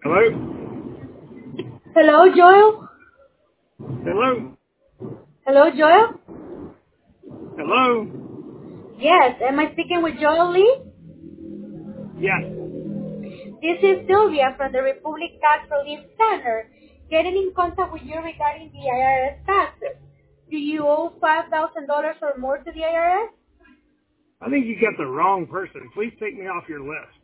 Hello? Hello, Joel? Hello? Hello, Joel? Hello? Yes, am I speaking with Joel Lee? Yes. This is Sylvia from the Republic Tax Relief Center, getting in contact with you regarding the IRS taxes. Do you owe $5,000 or more to the IRS? I think you got the wrong person. Please take me off your list.